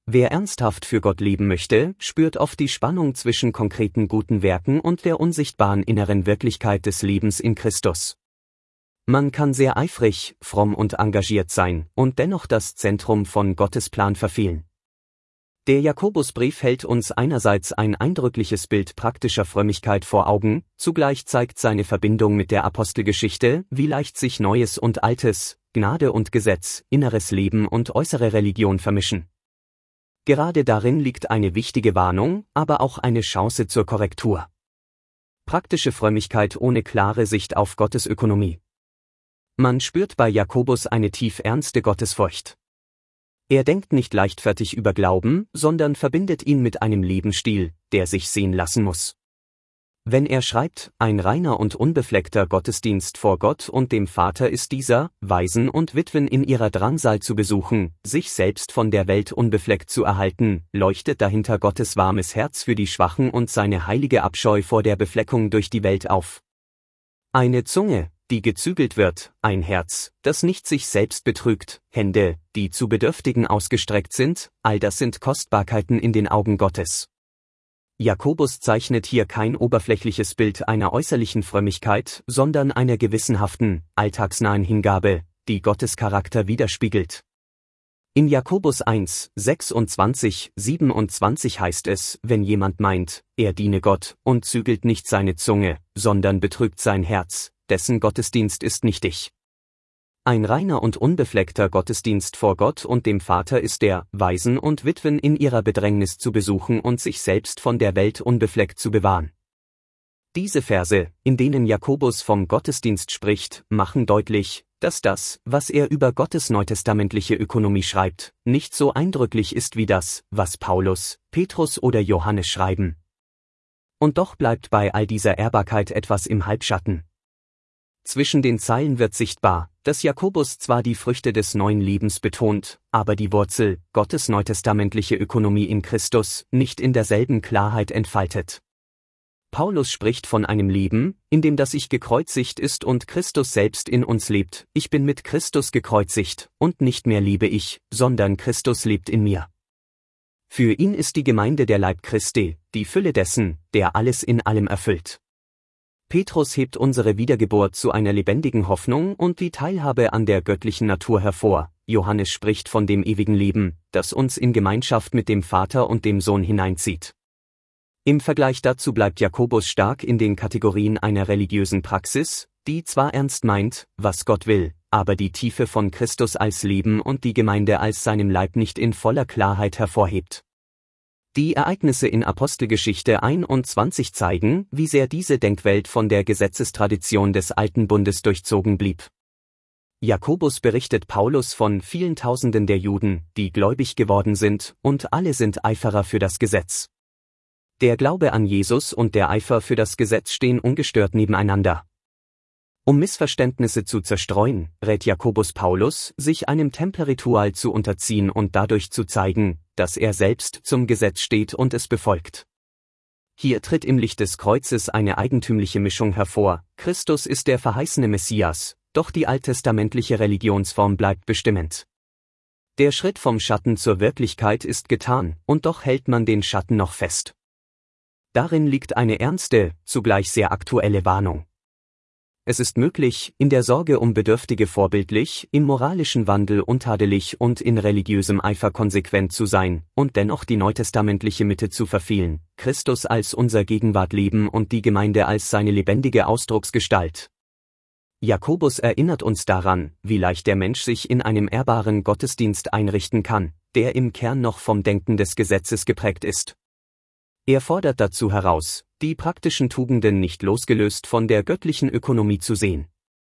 Wer ernsthaft für Gott leben möchte, spürt oft die Spannung zwischen konkreten guten Werken und der unsichtbaren inneren Wirklichkeit des Lebens in Christus. Man kann sehr eifrig, fromm und engagiert sein und dennoch das Zentrum von Gottes Plan verfehlen. Der Jakobusbrief hält uns einerseits ein eindrückliches Bild praktischer Frömmigkeit vor Augen, zugleich zeigt seine Verbindung mit der Apostelgeschichte, wie leicht sich Neues und Altes, Gnade und Gesetz, inneres Leben und äußere Religion vermischen. Gerade darin liegt eine wichtige Warnung, aber auch eine Chance zur Korrektur. Praktische Frömmigkeit ohne klare Sicht auf Gottes Ökonomie. Man spürt bei Jakobus eine tief ernste Gottesfurcht. Er denkt nicht leichtfertig über Glauben, sondern verbindet ihn mit einem Lebensstil, der sich sehen lassen muss. Wenn er schreibt, ein reiner und unbefleckter Gottesdienst vor Gott und dem Vater ist dieser, Waisen und Witwen in ihrer Drangsal zu besuchen, sich selbst von der Welt unbefleckt zu erhalten, leuchtet dahinter Gottes warmes Herz für die Schwachen und seine heilige Abscheu vor der Befleckung durch die Welt auf. Eine Zunge, die gezügelt wird, ein Herz, das nicht sich selbst betrügt, Hände, die zu Bedürftigen ausgestreckt sind, all das sind Kostbarkeiten in den Augen Gottes. Jakobus zeichnet hier kein oberflächliches Bild einer äußerlichen Frömmigkeit, sondern einer gewissenhaften, alltagsnahen Hingabe, die Gottes Charakter widerspiegelt. In Jakobus 1, 26, 27 heißt es, wenn jemand meint, er diene Gott, und zügelt nicht seine Zunge, sondern betrügt sein Herz, dessen Gottesdienst ist nichtig. Ein reiner und unbefleckter Gottesdienst vor Gott und dem Vater ist der, Waisen und Witwen in ihrer Bedrängnis zu besuchen und sich selbst von der Welt unbefleckt zu bewahren. Diese Verse, in denen Jakobus vom Gottesdienst spricht, machen deutlich, dass das, was er über Gottes neutestamentliche Ökonomie schreibt, nicht so eindrücklich ist wie das, was Paulus, Petrus oder Johannes schreiben. Und doch bleibt bei all dieser Ehrbarkeit etwas im Halbschatten. Zwischen den Zeilen wird sichtbar, dass Jakobus zwar die Früchte des neuen Lebens betont, aber die Wurzel, Gottes neutestamentliche Ökonomie in Christus, nicht in derselben Klarheit entfaltet. Paulus spricht von einem Leben, in dem das Ich gekreuzigt ist und Christus selbst in uns lebt. Ich bin mit Christus gekreuzigt, und nicht mehr lebe ich, sondern Christus lebt in mir. Für ihn ist die Gemeinde der Leib Christi, die Fülle dessen, der alles in allem erfüllt. Petrus hebt unsere Wiedergeburt zu einer lebendigen Hoffnung und die Teilhabe an der göttlichen Natur hervor. Johannes spricht von dem ewigen Leben, das uns in Gemeinschaft mit dem Vater und dem Sohn hineinzieht. Im Vergleich dazu bleibt Jakobus stark in den Kategorien einer religiösen Praxis, die zwar ernst meint, was Gott will, aber die Tiefe von Christus als Leben und die Gemeinde als seinem Leib nicht in voller Klarheit hervorhebt. Die Ereignisse in Apostelgeschichte 21 zeigen, wie sehr diese Denkwelt von der Gesetzestradition des Alten Bundes durchzogen blieb. Jakobus berichtet Paulus von vielen Tausenden der Juden, die gläubig geworden sind, und alle sind Eiferer für das Gesetz. Der Glaube an Jesus und der Eifer für das Gesetz stehen ungestört nebeneinander. Um Missverständnisse zu zerstreuen, rät Jakobus Paulus, sich einem Tempelritual zu unterziehen und dadurch zu zeigen, dass er selbst zum Gesetz steht und es befolgt. Hier tritt im Licht des Kreuzes eine eigentümliche Mischung hervor. Christus ist der verheißene Messias, doch die alttestamentliche Religionsform bleibt bestimmend. Der Schritt vom Schatten zur Wirklichkeit ist getan, und doch hält man den Schatten noch fest. Darin liegt eine ernste, zugleich sehr aktuelle Warnung. Es ist möglich, in der Sorge um Bedürftige vorbildlich, im moralischen Wandel untadelig und in religiösem Eifer konsequent zu sein und dennoch die neutestamentliche Mitte zu verfehlen, Christus als unser Gegenwart leben und die Gemeinde als seine lebendige Ausdrucksgestalt. Jakobus erinnert uns daran, wie leicht der Mensch sich in einem ehrbaren Gottesdienst einrichten kann, der im Kern noch vom Denken des Gesetzes geprägt ist. Er fordert dazu heraus, die praktischen Tugenden nicht losgelöst von der göttlichen Ökonomie zu sehen.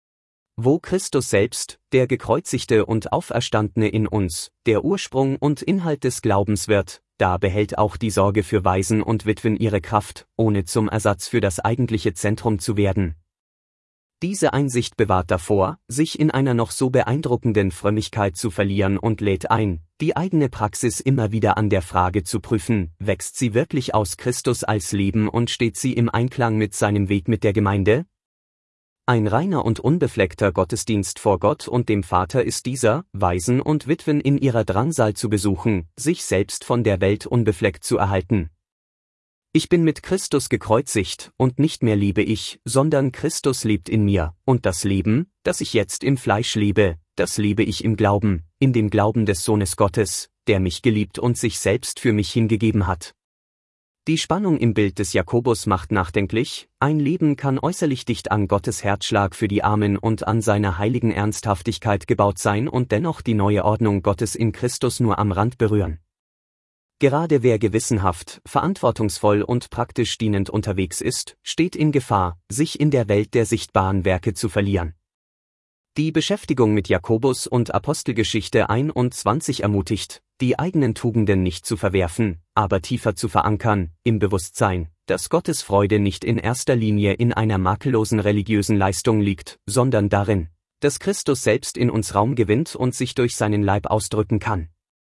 Wo Christus selbst, der Gekreuzigte und Auferstandene in uns, der Ursprung und Inhalt des Glaubens wird, da behält auch die Sorge für Waisen und Witwen ihre Kraft, ohne zum Ersatz für das eigentliche Zentrum zu werden. Diese Einsicht bewahrt davor, sich in einer noch so beeindruckenden Frömmigkeit zu verlieren und lädt ein, die eigene Praxis immer wieder an der Frage zu prüfen, wächst sie wirklich aus Christus als Leben und steht sie im Einklang mit seinem Weg mit der Gemeinde? Ein reiner und unbefleckter Gottesdienst vor Gott und dem Vater ist dieser, Waisen und Witwen in ihrer Drangsal zu besuchen, sich selbst von der Welt unbefleckt zu erhalten. Ich bin mit Christus gekreuzigt, und nicht mehr lebe ich, sondern Christus lebt in mir, und das Leben, das ich jetzt im Fleisch lebe, das lebe ich im Glauben, in dem Glauben des Sohnes Gottes, der mich geliebt und sich selbst für mich hingegeben hat. Die Spannung im Bild des Jakobus macht nachdenklich, ein Leben kann äußerlich dicht an Gottes Herzschlag für die Armen und an seiner heiligen Ernsthaftigkeit gebaut sein und dennoch die neue Ordnung Gottes in Christus nur am Rand berühren. Gerade wer gewissenhaft, verantwortungsvoll und praktisch dienend unterwegs ist, steht in Gefahr, sich in der Welt der sichtbaren Werke zu verlieren. Die Beschäftigung mit Jakobus und Apostelgeschichte 21 ermutigt, die eigenen Tugenden nicht zu verwerfen, aber tiefer zu verankern, im Bewusstsein, dass Gottes Freude nicht in erster Linie in einer makellosen religiösen Leistung liegt, sondern darin, dass Christus selbst in uns Raum gewinnt und sich durch seinen Leib ausdrücken kann.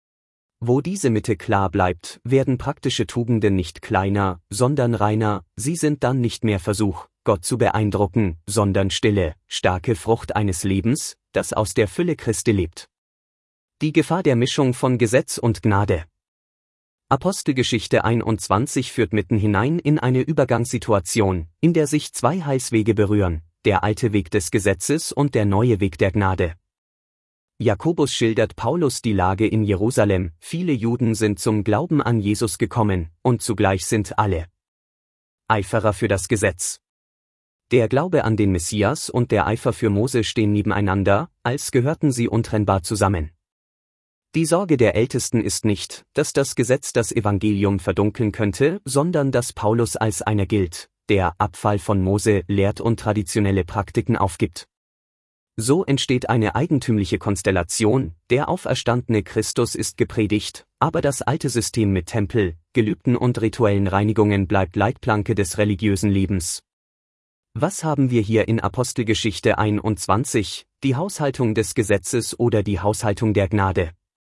Wo diese Mitte klar bleibt, werden praktische Tugenden nicht kleiner, sondern reiner, sie sind dann nicht mehr Versuch, Gott zu beeindrucken, sondern stille, starke Frucht eines Lebens, das aus der Fülle Christi lebt. Die Gefahr der Mischung von Gesetz und Gnade. Apostelgeschichte 21 führt mitten hinein in eine Übergangssituation, in der sich zwei Heilswege berühren, der alte Weg des Gesetzes und der neue Weg der Gnade. Jakobus schildert Paulus die Lage in Jerusalem, viele Juden sind zum Glauben an Jesus gekommen, und zugleich sind alle Eiferer für das Gesetz. Der Glaube an den Messias und der Eifer für Mose stehen nebeneinander, als gehörten sie untrennbar zusammen. Die Sorge der Ältesten ist nicht, dass das Gesetz das Evangelium verdunkeln könnte, sondern dass Paulus als einer gilt, der Abfall von Mose lehrt und traditionelle Praktiken aufgibt. So entsteht eine eigentümliche Konstellation, der auferstandene Christus ist gepredigt, aber das alte System mit Tempel, Gelübden und rituellen Reinigungen bleibt Leitplanke des religiösen Lebens. Was haben wir hier in Apostelgeschichte 21, die Haushaltung des Gesetzes oder die Haushaltung der Gnade?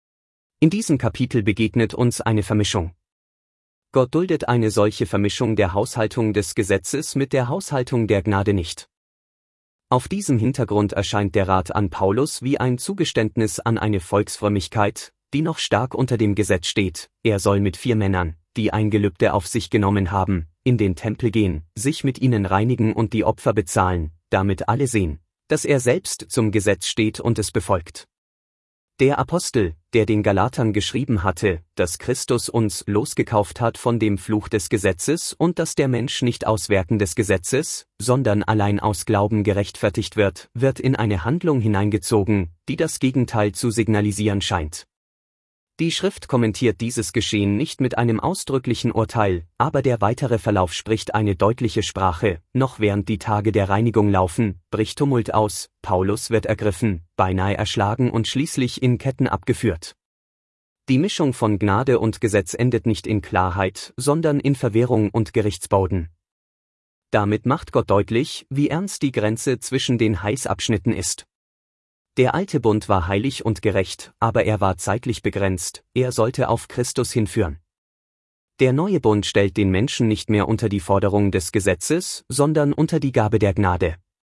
In diesem Kapitel begegnet uns eine Vermischung. Gott duldet eine solche Vermischung der Haushaltung des Gesetzes mit der Haushaltung der Gnade nicht. Auf diesem Hintergrund erscheint der Rat an Paulus wie ein Zugeständnis an eine Volksfrömmigkeit, die noch stark unter dem Gesetz steht. Er soll mit 4 Männern, die ein Gelübde auf sich genommen haben, in den Tempel gehen, sich mit ihnen reinigen und die Opfer bezahlen, damit alle sehen, dass er selbst zum Gesetz steht und es befolgt. Der Apostel, der den Galatern geschrieben hatte, dass Christus uns losgekauft hat von dem Fluch des Gesetzes und dass der Mensch nicht aus Werken des Gesetzes, sondern allein aus Glauben gerechtfertigt wird in eine Handlung hineingezogen, die das Gegenteil zu signalisieren scheint. Die Schrift kommentiert dieses Geschehen nicht mit einem ausdrücklichen Urteil, aber der weitere Verlauf spricht eine deutliche Sprache. Noch während die Tage der Reinigung laufen, bricht Tumult aus, Paulus wird ergriffen, beinahe erschlagen und schließlich in Ketten abgeführt. Die Mischung von Gnade und Gesetz endet nicht in Klarheit, sondern in Verwirrung und Gerichtsboden. Damit macht Gott deutlich, wie ernst die Grenze zwischen den Heilsabschnitten ist. Der alte Bund war heilig und gerecht, aber er war zeitlich begrenzt, er sollte auf Christus hinführen. Der neue Bund stellt den Menschen nicht mehr unter die Forderung des Gesetzes, sondern unter die Gabe der Gnade.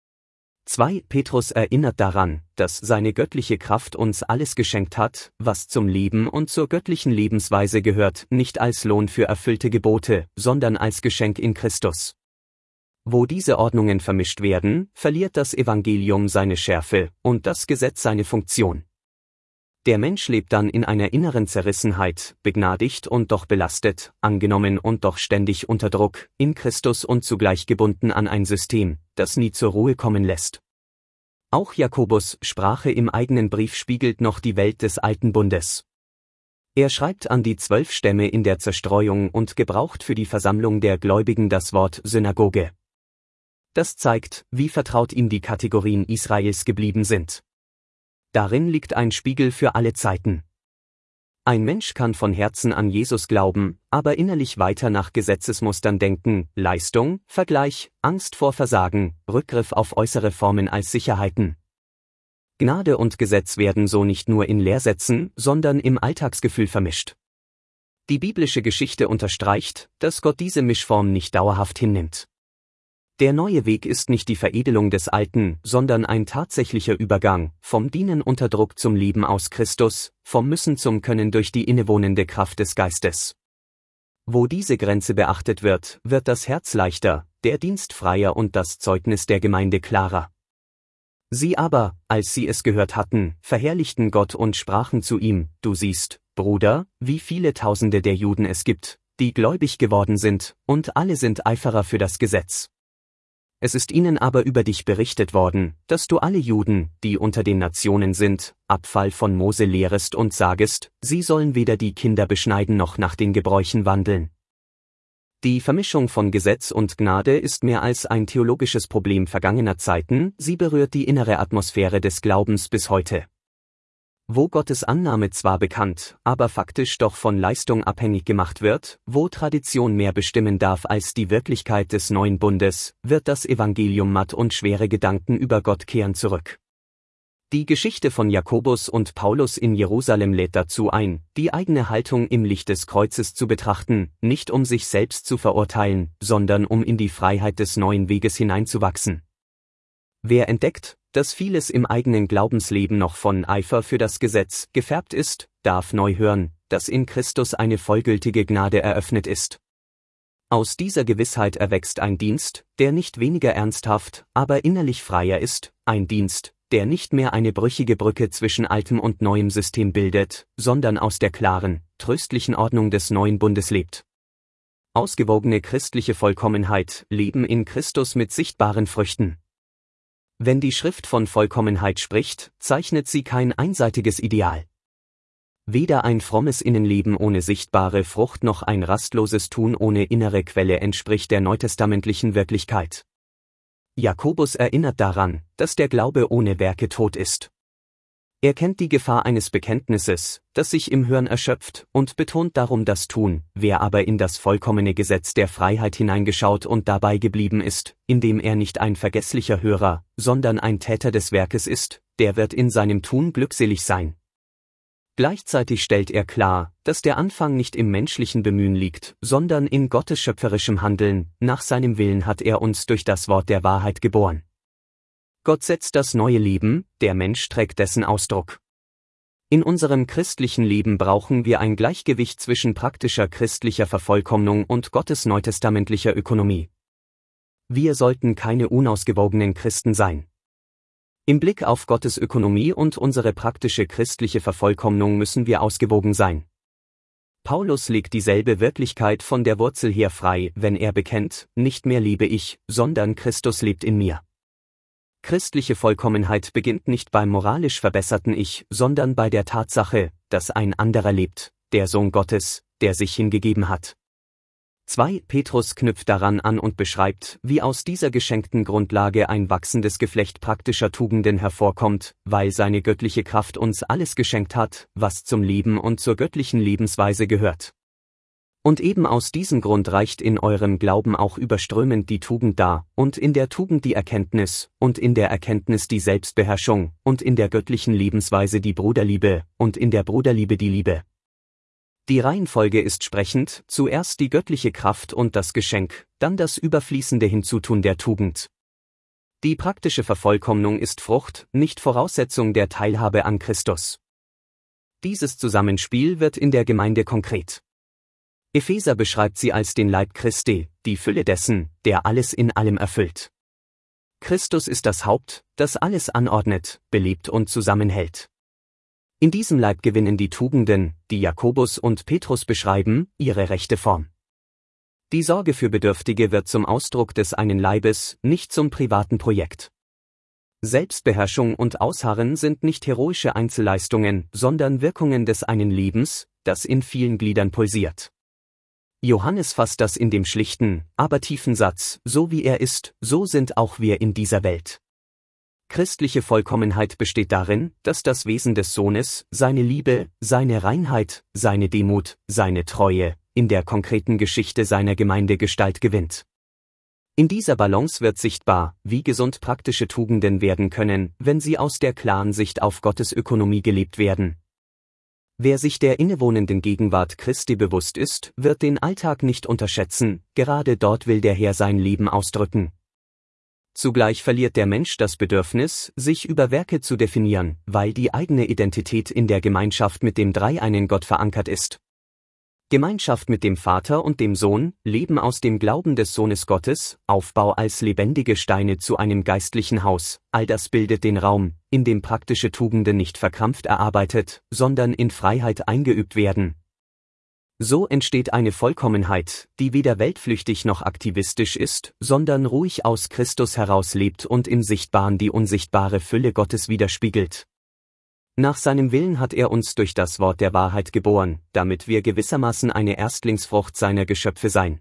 2. Petrus erinnert daran, dass seine göttliche Kraft uns alles geschenkt hat, was zum Leben und zur göttlichen Lebensweise gehört, nicht als Lohn für erfüllte Gebote, sondern als Geschenk in Christus. Wo diese Ordnungen vermischt werden, verliert das Evangelium seine Schärfe und das Gesetz seine Funktion. Der Mensch lebt dann in einer inneren Zerrissenheit, begnadigt und doch belastet, angenommen und doch ständig unter Druck, in Christus und zugleich gebunden an ein System, das nie zur Ruhe kommen lässt. Auch Jakobus' Sprache im eigenen Brief spiegelt noch die Welt des alten Bundes. Er schreibt an die 12 Stämme in der Zerstreuung und gebraucht für die Versammlung der Gläubigen das Wort Synagoge. Das zeigt, wie vertraut ihm die Kategorien Israels geblieben sind. Darin liegt ein Spiegel für alle Zeiten. Ein Mensch kann von Herzen an Jesus glauben, aber innerlich weiter nach Gesetzesmustern denken, Leistung, Vergleich, Angst vor Versagen, Rückgriff auf äußere Formen als Sicherheiten. Gnade und Gesetz werden so nicht nur in Lehrsätzen, sondern im Alltagsgefühl vermischt. Die biblische Geschichte unterstreicht, dass Gott diese Mischform nicht dauerhaft hinnimmt. Der neue Weg ist nicht die Veredelung des Alten, sondern ein tatsächlicher Übergang, vom Dienen unter Druck zum Leben aus Christus, vom Müssen zum Können durch die innewohnende Kraft des Geistes. Wo diese Grenze beachtet wird, wird das Herz leichter, der Dienst freier und das Zeugnis der Gemeinde klarer. Sie aber, als sie es gehört hatten, verherrlichten Gott und sprachen zu ihm: Du siehst, Bruder, wie viele Tausende der Juden es gibt, die gläubig geworden sind, und alle sind Eiferer für das Gesetz. Es ist ihnen aber über dich berichtet worden, dass du alle Juden, die unter den Nationen sind, Abfall von Mose lehrest und sagest, sie sollen weder die Kinder beschneiden noch nach den Gebräuchen wandeln. Die Vermischung von Gesetz und Gnade ist mehr als ein theologisches Problem vergangener Zeiten, sie berührt die innere Atmosphäre des Glaubens bis heute. Wo Gottes Annahme zwar bekannt, aber faktisch doch von Leistung abhängig gemacht wird, wo Tradition mehr bestimmen darf als die Wirklichkeit des neuen Bundes, wird das Evangelium matt und schwere Gedanken über Gott kehren zurück. Die Geschichte von Jakobus und Paulus in Jerusalem lädt dazu ein, die eigene Haltung im Licht des Kreuzes zu betrachten, nicht um sich selbst zu verurteilen, sondern um in die Freiheit des neuen Weges hineinzuwachsen. Wer entdeckt, dass vieles im eigenen Glaubensleben noch von Eifer für das Gesetz gefärbt ist, darf neu hören, dass in Christus eine vollgültige Gnade eröffnet ist. Aus dieser Gewissheit erwächst ein Dienst, der nicht weniger ernsthaft, aber innerlich freier ist, ein Dienst, der nicht mehr eine brüchige Brücke zwischen altem und neuem System bildet, sondern aus der klaren, tröstlichen Ordnung des neuen Bundes lebt. Ausgewogene christliche Vollkommenheit, Leben in Christus mit sichtbaren Früchten. Wenn die Schrift von Vollkommenheit spricht, zeichnet sie kein einseitiges Ideal. Weder ein frommes Innenleben ohne sichtbare Frucht noch ein rastloses Tun ohne innere Quelle entspricht der neutestamentlichen Wirklichkeit. Jakobus erinnert daran, dass der Glaube ohne Werke tot ist. Er kennt die Gefahr eines Bekenntnisses, das sich im Hören erschöpft, und betont darum das Tun. Wer aber in das vollkommene Gesetz der Freiheit hineingeschaut und dabei geblieben ist, indem er nicht ein vergesslicher Hörer, sondern ein Täter des Werkes ist, der wird in seinem Tun glückselig sein. Gleichzeitig stellt er klar, dass der Anfang nicht im menschlichen Bemühen liegt, sondern in Gottes schöpferischem Handeln. Nach seinem Willen hat er uns durch das Wort der Wahrheit geboren. Gott setzt das neue Leben, der Mensch trägt dessen Ausdruck. In unserem christlichen Leben brauchen wir ein Gleichgewicht zwischen praktischer christlicher Vervollkommnung und Gottes neutestamentlicher Ökonomie. Wir sollten keine unausgewogenen Christen sein. Im Blick auf Gottes Ökonomie und unsere praktische christliche Vervollkommnung müssen wir ausgewogen sein. Paulus legt dieselbe Wirklichkeit von der Wurzel her frei, wenn er bekennt, nicht mehr lebe ich, sondern Christus lebt in mir. Christliche Vollkommenheit beginnt nicht beim moralisch verbesserten Ich, sondern bei der Tatsache, dass ein anderer lebt, der Sohn Gottes, der sich hingegeben hat. 2. Petrus knüpft daran an und beschreibt, wie aus dieser geschenkten Grundlage ein wachsendes Geflecht praktischer Tugenden hervorkommt, weil seine göttliche Kraft uns alles geschenkt hat, was zum Leben und zur göttlichen Lebensweise gehört. Und eben aus diesem Grund reicht in eurem Glauben auch überströmend die Tugend dar, und in der Tugend die Erkenntnis, und in der Erkenntnis die Selbstbeherrschung, und in der göttlichen Lebensweise die Bruderliebe, und in der Bruderliebe die Liebe. Die Reihenfolge ist sprechend, zuerst die göttliche Kraft und das Geschenk, dann das überfließende Hinzutun der Tugend. Die praktische Vervollkommnung ist Frucht, nicht Voraussetzung der Teilhabe an Christus. Dieses Zusammenspiel wird in der Gemeinde konkret. Epheser beschreibt sie als den Leib Christi, die Fülle dessen, der alles in allem erfüllt. Christus ist das Haupt, das alles anordnet, belebt und zusammenhält. In diesem Leib gewinnen die Tugenden, die Jakobus und Petrus beschreiben, ihre rechte Form. Die Sorge für Bedürftige wird zum Ausdruck des einen Leibes, nicht zum privaten Projekt. Selbstbeherrschung und Ausharren sind nicht heroische Einzelleistungen, sondern Wirkungen des einen Lebens, das in vielen Gliedern pulsiert. Johannes fasst das in dem schlichten, aber tiefen Satz: So wie er ist, so sind auch wir in dieser Welt. Christliche Vollkommenheit besteht darin, dass das Wesen des Sohnes, seine Liebe, seine Reinheit, seine Demut, seine Treue, in der konkreten Geschichte seiner Gemeinde Gestalt gewinnt. In dieser Balance wird sichtbar, wie gesund praktische Tugenden werden können, wenn sie aus der klaren Sicht auf Gottes Ökonomie gelebt werden. Wer sich der innewohnenden Gegenwart Christi bewusst ist, wird den Alltag nicht unterschätzen, gerade dort will der Herr sein Leben ausdrücken. Zugleich verliert der Mensch das Bedürfnis, sich über Werke zu definieren, weil die eigene Identität in der Gemeinschaft mit dem dreieinen Gott verankert ist. Gemeinschaft mit dem Vater und dem Sohn, Leben aus dem Glauben des Sohnes Gottes, Aufbau als lebendige Steine zu einem geistlichen Haus, all das bildet den Raum, in dem praktische Tugenden nicht verkrampft erarbeitet, sondern in Freiheit eingeübt werden. So entsteht eine Vollkommenheit, die weder weltflüchtig noch aktivistisch ist, sondern ruhig aus Christus heraus lebt und im Sichtbaren die unsichtbare Fülle Gottes widerspiegelt. Nach seinem Willen hat er uns durch das Wort der Wahrheit geboren, damit wir gewissermaßen eine Erstlingsfrucht seiner Geschöpfe sein.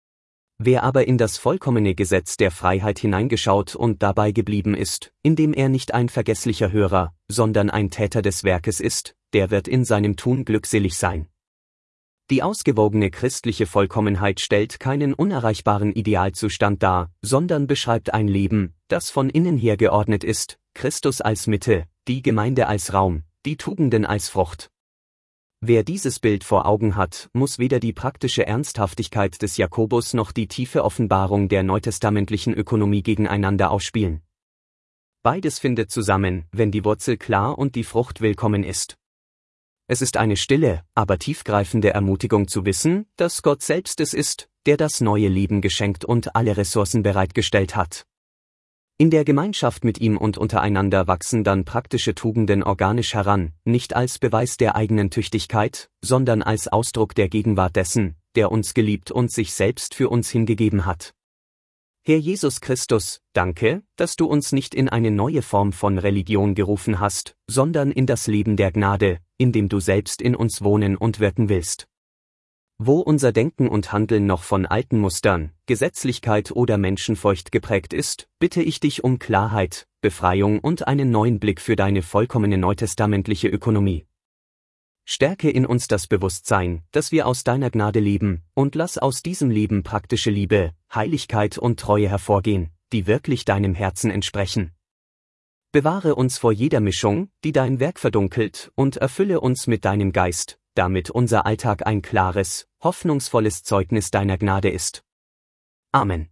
Wer aber in das vollkommene Gesetz der Freiheit hineingeschaut und dabei geblieben ist, indem er nicht ein vergesslicher Hörer, sondern ein Täter des Werkes ist, der wird in seinem Tun glückselig sein. Die ausgewogene christliche Vollkommenheit stellt keinen unerreichbaren Idealzustand dar, sondern beschreibt ein Leben, das von innen her geordnet ist, Christus als Mitte, die Gemeinde als Raum, die Tugenden als Frucht. Wer dieses Bild vor Augen hat, muss weder die praktische Ernsthaftigkeit des Jakobus noch die tiefe Offenbarung der neutestamentlichen Ökonomie gegeneinander ausspielen. Beides findet zusammen, wenn die Wurzel klar und die Frucht willkommen ist. Es ist eine stille, aber tiefgreifende Ermutigung zu wissen, dass Gott selbst es ist, der das neue Leben geschenkt und alle Ressourcen bereitgestellt hat. In der Gemeinschaft mit ihm und untereinander wachsen dann praktische Tugenden organisch heran, nicht als Beweis der eigenen Tüchtigkeit, sondern als Ausdruck der Gegenwart dessen, der uns geliebt und sich selbst für uns hingegeben hat. Herr Jesus Christus, danke, dass du uns nicht in eine neue Form von Religion gerufen hast, sondern in das Leben der Gnade, in dem du selbst in uns wohnen und wirken willst. Wo unser Denken und Handeln noch von alten Mustern, Gesetzlichkeit oder Menschenfurcht geprägt ist, bitte ich dich um Klarheit, Befreiung und einen neuen Blick für deine vollkommene neutestamentliche Ökonomie. Stärke in uns das Bewusstsein, dass wir aus deiner Gnade leben, und lass aus diesem Leben praktische Liebe, Heiligkeit und Treue hervorgehen, die wirklich deinem Herzen entsprechen. Bewahre uns vor jeder Mischung, die dein Werk verdunkelt, und erfülle uns mit deinem Geist, damit unser Alltag ein klares, hoffnungsvolles Zeugnis deiner Gnade ist. Amen.